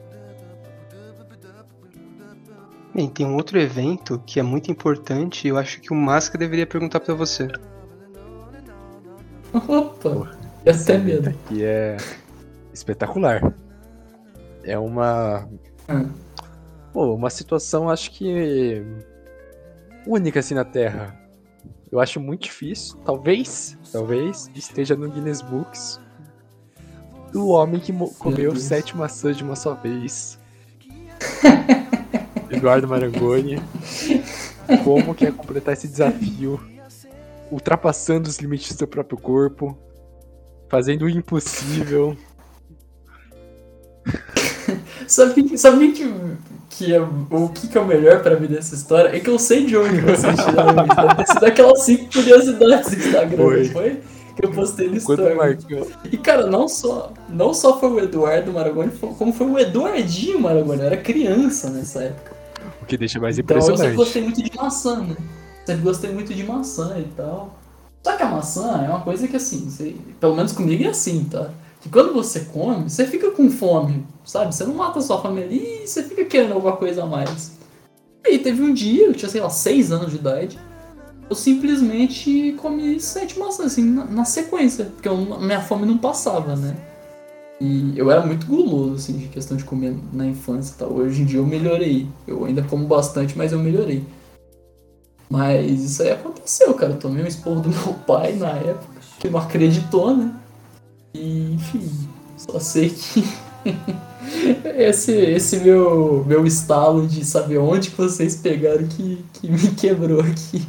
Bem, tem um outro evento que é muito importante e eu acho que o Masca deveria perguntar pra você. Opa, eu até medo. Aqui é espetacular. É uma... Ah. Pô, uma situação, acho que única assim na Terra. Eu acho muito difícil. Talvez, talvez esteja no Guinness Books do homem que mo- comeu sete maçãs de uma só vez. Eduardo Marangoni. Como que é completar esse desafio? Ultrapassando os limites do seu próprio corpo, fazendo o impossível. Sabe, sabe que, que é, o que, que é o melhor pra mim dessa história? É que eu sei de onde vocês tiraram isso. Deve ter sido aquelas cinco curiosidades do Instagram, Foi. não foi? Que eu postei no Quando story. marcou. E cara, não só, não só foi o Eduardo Marangoni, como foi o Eduardinho Marangoni. Eu era criança nessa época. O que deixa mais Então eu sempre impressionante. gostei muito de maçã, né? Sempre gostei muito de maçã e tal. Só que a maçã é uma coisa que assim, você, pelo menos comigo é assim, tá? Que quando você come, você fica com fome, sabe? Você não mata a sua fome ali e você fica querendo alguma coisa a mais. E aí teve um dia, eu tinha, sei lá, seis anos de idade, eu simplesmente comi sete maçãs, assim, na, na sequência, porque eu, minha fome não passava, né? E eu era muito guloso, assim, de questão de comer na infância e tal. Hoje em dia eu melhorei. Eu ainda como bastante, mas eu melhorei. Mas isso aí aconteceu, cara. Eu tomei um esporro do meu pai na época, que não acreditou, né? E, enfim, só sei que esse, esse meu, meu estalo de saber onde que vocês pegaram que, que me quebrou aqui.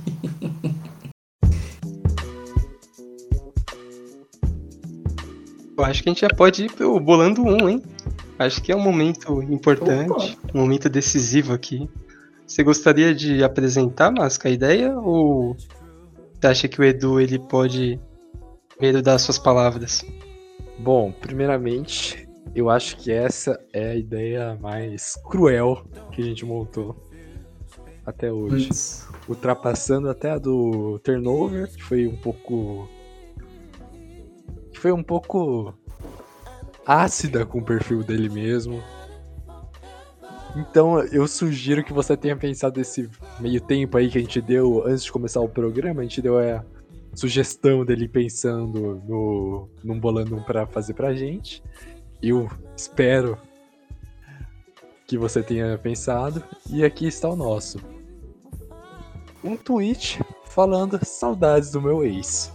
Eu acho que a gente já pode ir pro Bolando um, hein? Acho que é um momento importante, Opa. um momento decisivo aqui. Você gostaria de apresentar, Masca, a ideia? Ou você acha que o Edu ele pode primeiro dar suas palavras? Bom, primeiramente, eu acho que essa é a ideia mais cruel que a gente montou até hoje. Putz. Ultrapassando até a do turnover, que foi um pouco... que foi um pouco ácida com o perfil dele mesmo. Então eu sugiro que você tenha pensado esse meio tempo aí que a gente deu antes de começar o programa, a gente deu a sugestão dele pensando no num bolando um pra fazer pra gente. Eu espero que você tenha pensado, e aqui está o nosso. Um tweet falando saudades do meu ex.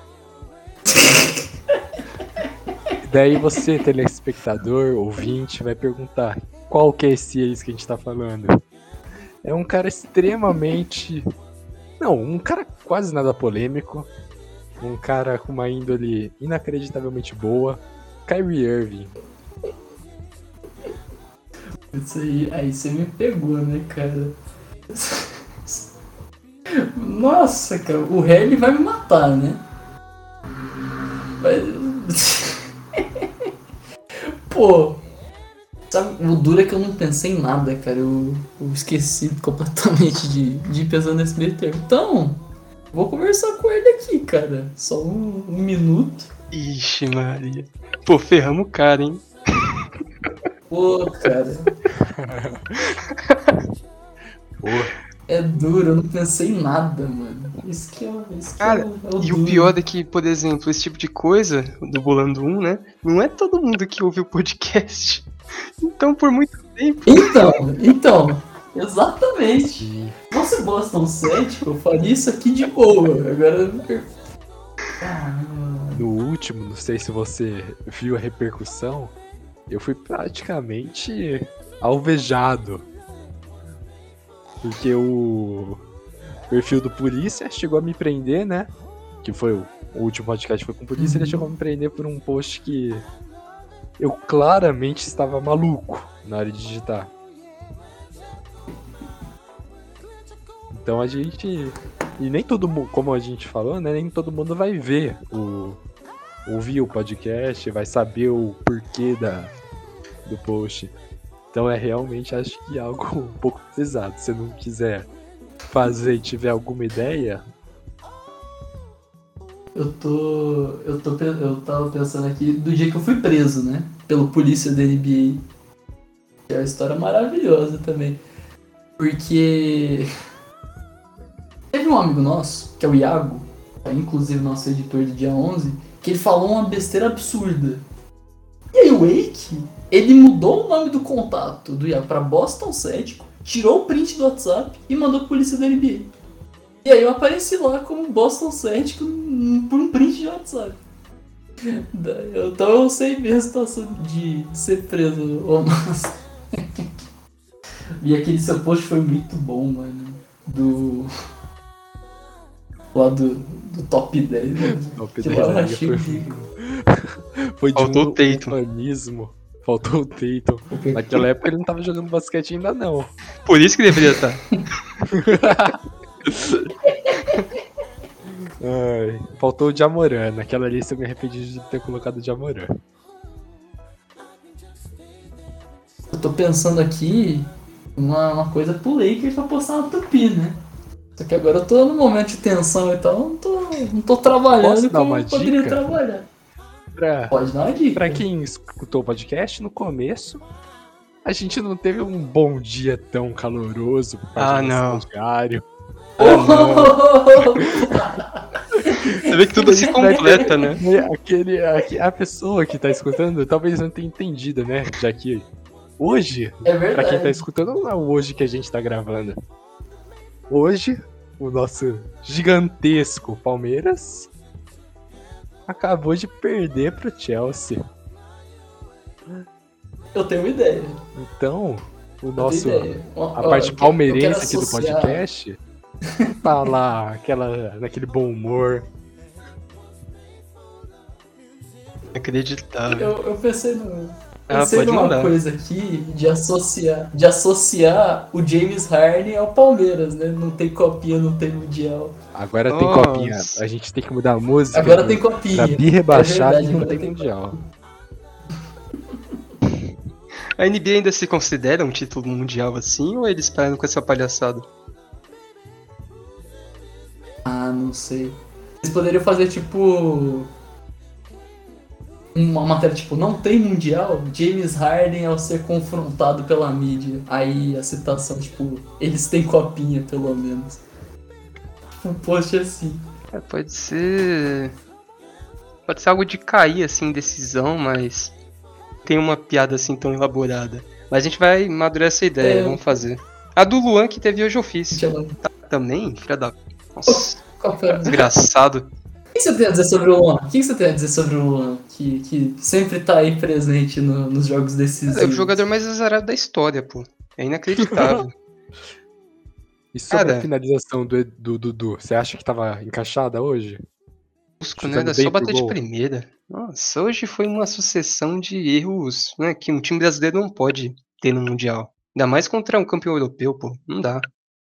Daí você, telespectador, ouvinte, vai perguntar qual que é esse ex que a gente tá falando. É um cara extremamente... Não, um cara quase nada polêmico. Um cara com uma índole inacreditavelmente boa. Kyrie Irving. Isso aí, aí você me pegou, né, cara? Nossa, cara, o rei ele vai me matar, né? Mas... Pô, sabe, o duro é que eu não pensei em nada, cara. Eu, eu esqueci completamente de, de pensar nesse meio termo. Então, vou conversar com ele aqui, cara. Só um, um minuto. Ixi, Maria. Pô, ferramos o cara, hein? Pô, cara. Pô, É duro, eu não pensei em nada, mano. Isso que é, o- isso que Cara, é, o- é o e duro. o pior é que, por exemplo, esse tipo de coisa do Bolando um, né? Não é todo mundo que ouve o podcast. Então, por muito tempo. Então, então, exatamente. Se fosse Boston cético, eu faria isso aqui de boa. Agora. Caramba. no último, não sei se você viu a repercussão, eu fui praticamente alvejado. Porque o perfil do polícia chegou a me prender, né? Que foi o, o último podcast foi com polícia, ele chegou a me prender por um post que eu claramente estava maluco na hora de digitar. Então a gente... E nem todo mundo, como a gente falou, né? Nem todo mundo vai ver o... ouvir o podcast, vai saber o porquê da, do post. Então é realmente, acho que algo um pouco pesado. Se você não quiser fazer e tiver alguma ideia... Eu tô, eu tô. Eu tava pensando aqui do dia que eu fui preso, né? Pelo polícia da N B A. Que é uma história maravilhosa também. Porque... Teve um amigo nosso, que é o Iago, inclusive nosso editor do dia onze, que ele falou uma besteira absurda. E aí o Wake, ele mudou o nome do contato do Iago pra Boston Cético, tirou o print do WhatsApp e mandou pra polícia da N B A. E aí eu apareci lá como Boston Cético por um print de WhatsApp. Então eu sei bem a situação de ser preso, ô mas... E aquele seu post foi muito bom, mano. Do... Lá do, do top dez, né? Top Que dez lá eu da achei liga foi... foi de Faltou um o Tatum. ufanismo. Faltou o Tatum. Naquela época ele não tava jogando basquete ainda não. Por isso que deveria estar. Ai, faltou o Jamoran. Naquela lista eu me arrependi de ter colocado o Jamoran. Eu tô pensando aqui uma, uma coisa pro Lakers pra postar na Tupi, né? Só que agora eu tô no momento de tensão e tal, não tô, não tô trabalhando Posso dar como uma eu poderia dica? trabalhar. Pra, Pode dar uma dica. pra quem escutou o podcast, no começo, a gente não teve um bom dia tão caloroso por causa Ah, do não. estagiário. Você vê que tudo se completa, né? Aquele, a, a pessoa que tá escutando talvez não tenha entendido, né? Já que hoje, É pra quem tá verdade. escutando, não é o hoje que a gente tá gravando. Hoje, o nosso gigantesco Palmeiras acabou de perder pro Chelsea. Eu tenho uma ideia. Então, o Eu nosso, tenho ideia. Ó, a ó, parte eu quero- palmeirense eu quero aqui do associar- podcast tá lá, aquela, naquele bom humor. Inacreditável. Eu, eu pensei no. Ah, Pensei pode numa mandar. coisa aqui de associar, de associar o James Harden ao Palmeiras, né? Não tem copinha, não tem mundial. Agora tem Nossa. copinha. A gente tem que mudar a música. Agora do- tem copinha. Pra bi rebaixado É verdade, não agora tem tem mundial. A N B A ainda se considera um título mundial assim, ou eles param com essa palhaçada? Ah, não sei. Eles poderiam fazer tipo. Uma matéria tipo, não tem mundial, James Harden ao ser confrontado pela mídia. Aí a citação, tipo, eles têm copinha, pelo menos. Um post assim. É, pode ser. Pode ser algo de cair, assim, decisão, mas. Tem uma piada assim tão elaborada. Mas a gente vai madurar essa ideia, É. vamos fazer. A do Luan que teve hoje eu fiz. Deixa eu... Também, filha da. Nossa, Qual foi a- desgraçado. O que você tem a dizer sobre o Luan? O que você tem a dizer sobre o Luan? Que, que sempre tá aí presente no- nos jogos decisivos. É o jogador mais azarado da história, pô. É inacreditável. E sobre Cara. a finalização do Ed- do Dudu, você acha que tava encaixada hoje? Busco, Chutando né? Era bem só pro bater de gol. primeira. Nossa, hoje foi uma sucessão de erros, né? Que um time brasileiro não pode ter no Mundial. Ainda mais contra um campeão europeu, pô. Não dá.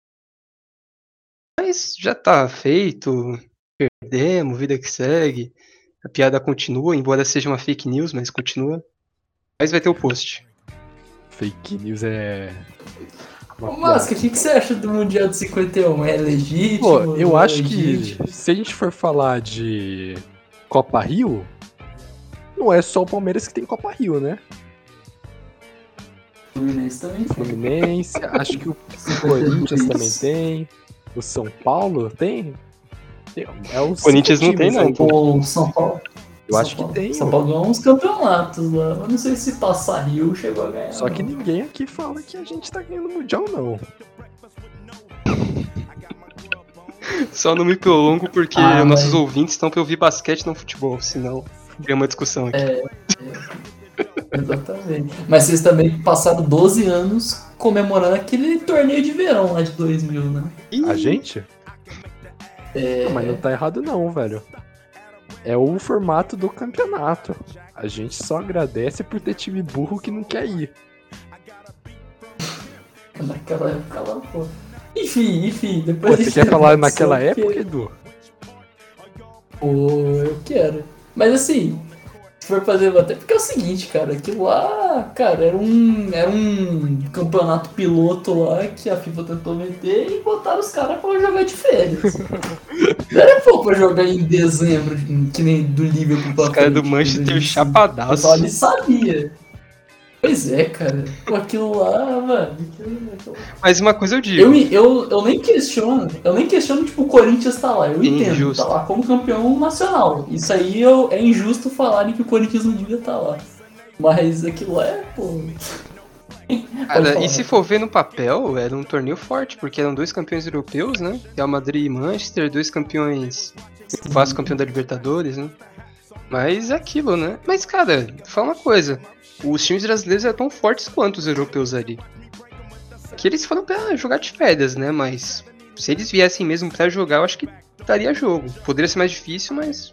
Mas já tá feito. Perdemos, vida que segue. A piada continua, embora seja uma fake news, mas continua. Mas vai ter o post. Fake news é. uma Ô, Masca, piada. o que, que você acha do Mundial de cinquenta e um? É legítimo? Pô, eu Não é acho que legítimo? se a gente for falar de Copa Rio, não é só o Palmeiras que tem Copa Rio, né? O Fluminense também. Fluminense, acho que o Corinthians também tem. O São Paulo tem? Tem- É os Corinthians cinco não tem, times não, aí. O São Paulo. Eu São acho que Paulo. tem. São ó. Paulo ganhou uns campeonatos lá. Eu não sei se passar Rio chegou a ganhar. Só que não. ninguém aqui fala que a gente tá ganhando mundial, não. Só não me prolongo porque Ah, mas- nossos ouvintes estão pra ouvir basquete não futebol, senão tem uma discussão aqui. É, exatamente. Mas vocês também passaram doze anos comemorando aquele torneio de verão lá de dois mil, né? A gente? É, Não, mas não tá errado não, velho. É o formato do campeonato. A gente só agradece por ter time burro que não quer ir. naquela época lá, pô. Enfim, enfim, Pô, depois você desse quer falar debate naquela sobre- época, Edu? Pô, eu quero. Mas assim, se for fazer até porque é o seguinte, cara, aquilo lá, cara, era um, era um campeonato piloto lá que a FIFA tentou meter e botaram os caras pra jogar de férias. Não era pô pra jogar em dezembro, que nem do Liverpool pra Os caras do frente, Manchester dois mil e cinco. chapadaço. O pessoal ali sabia. Pois é, cara. Com aquilo lá, mano. aquilo- aquilo- Mas uma coisa eu digo. Eu, me- eu, eu nem questiono, eu nem questiono, tipo, o Corinthians tá lá, eu entendo, Injusto. tá lá como campeão nacional. Isso aí eu, é injusto falarem que o Corinthians não devia estar lá. Mas aquilo lá é, pô. Pode Cara, falar. e se for ver no papel, era um torneio forte, porque eram dois campeões europeus, né? Real Madrid e Manchester, dois campeões. O Vasco campeão da Libertadores, né? Mas é aquilo, né? Mas, cara, fala uma coisa. Os times brasileiros eram tão fortes quanto os europeus ali. Que eles foram pra jogar de férias, né? Mas se eles viessem mesmo pra jogar, eu acho que daria jogo. Poderia ser mais difícil, mas.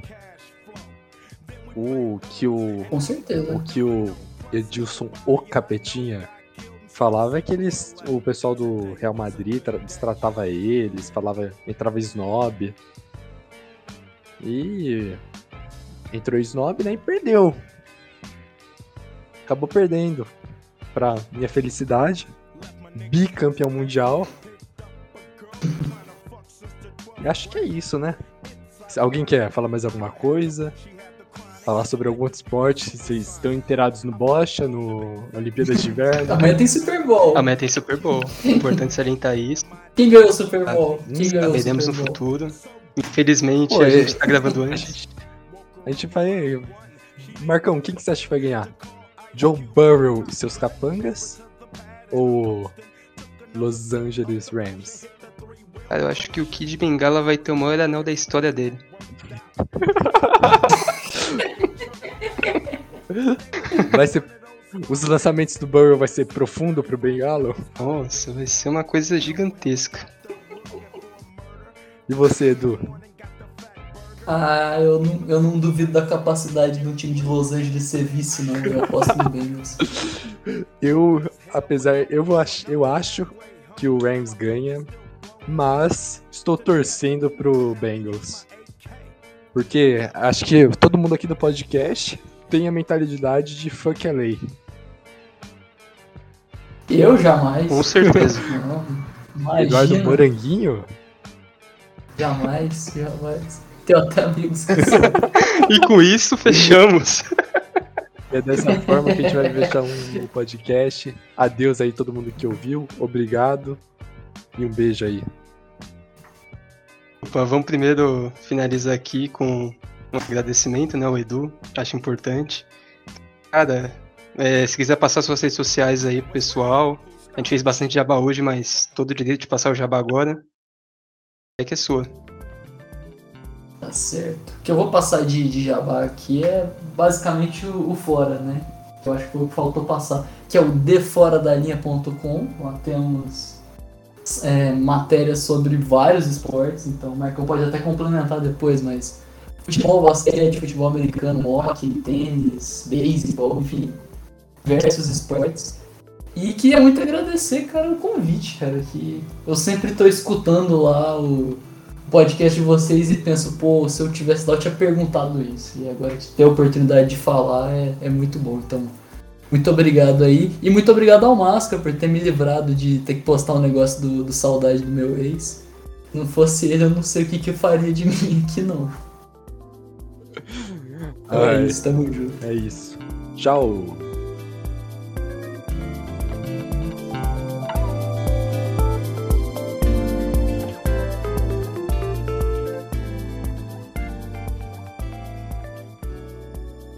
O que o, Com certeza. o que o Edilson, o Capetinha, falava é que eles, o pessoal do Real Madrid tra- destratava eles, falava, entrava snob. E entrou snob, né, e perdeu. Acabou perdendo. Pra minha felicidade, bicampeão mundial. E acho que é isso, né? Se alguém quer falar mais alguma coisa? Falar sobre algum outro esporte? Vocês estão inteirados no Bocha, no Olimpíadas de Inverno? Amanhã tem Super Bowl. Amanhã tem Super Bowl. Importante salientar isso. Quem ganhou o Super Bowl? Ah, Quem ganhou o Veremos no Super Bowl? futuro. Infelizmente, Pô, a é- gente tá gravando A antes. gente, a gente vai. Marcão, quem que você acha que vai ganhar? Joe Burrow e seus capangas? Ou Los Angeles Rams? Cara, eu acho que o Kid Bengala vai ter o maior anel da história dele. Vai ser. Os lançamentos do Burrow vai ser profundo pro Bengalo? Nossa, vai ser uma coisa gigantesca. E você, Edu? Ah, eu não, eu não duvido da capacidade de um time de Los Angeles ser vice, não. Eu aposto no Bengals. Eu, apesar. Eu acho, eu acho que o Rams ganha, mas estou torcendo pro Bengals. Porque acho que todo mundo aqui do podcast tem a mentalidade de fuck L A. Eu jamais. Com certeza. Não, Eduardo imagina. Moranguinho? Jamais, jamais. Tenho até amigos que são. E com isso, fechamos. É dessa forma que a gente vai fechar um, um podcast. Adeus aí todo mundo que ouviu. Obrigado. E um beijo aí. Opa, vamos primeiro finalizar aqui com um agradecimento, né, ao Edu. Acho importante. Cara, é, se quiser passar suas redes sociais aí pro pessoal. A gente fez bastante jabá hoje, mas todo o direito de passar o jabá agora é que é sua. Tá certo. O que eu vou passar de, de jabá aqui é basicamente o, o fora, né? Que eu acho que foi o que faltou passar. Que é o de fora da linha ponto com. Lá temos é, matérias sobre vários esportes. Então o Marcão pode até complementar depois, mas futebol, basquete, futebol americano, hockey, tênis, beisebol, enfim, diversos esportes. E queria muito agradecer, cara, o convite, cara, que eu sempre tô escutando lá o podcast de vocês e penso, pô, se eu tivesse lá eu tinha perguntado isso. E agora ter a oportunidade de falar é, é muito bom. Então, muito obrigado aí. E muito obrigado ao Máscara por ter me livrado de ter que postar um negócio do, do saudade do meu ex. Se não fosse ele, eu não sei o que, que eu faria de mim aqui, não. Então é Ai. isso, tamo junto. É isso. Tchau.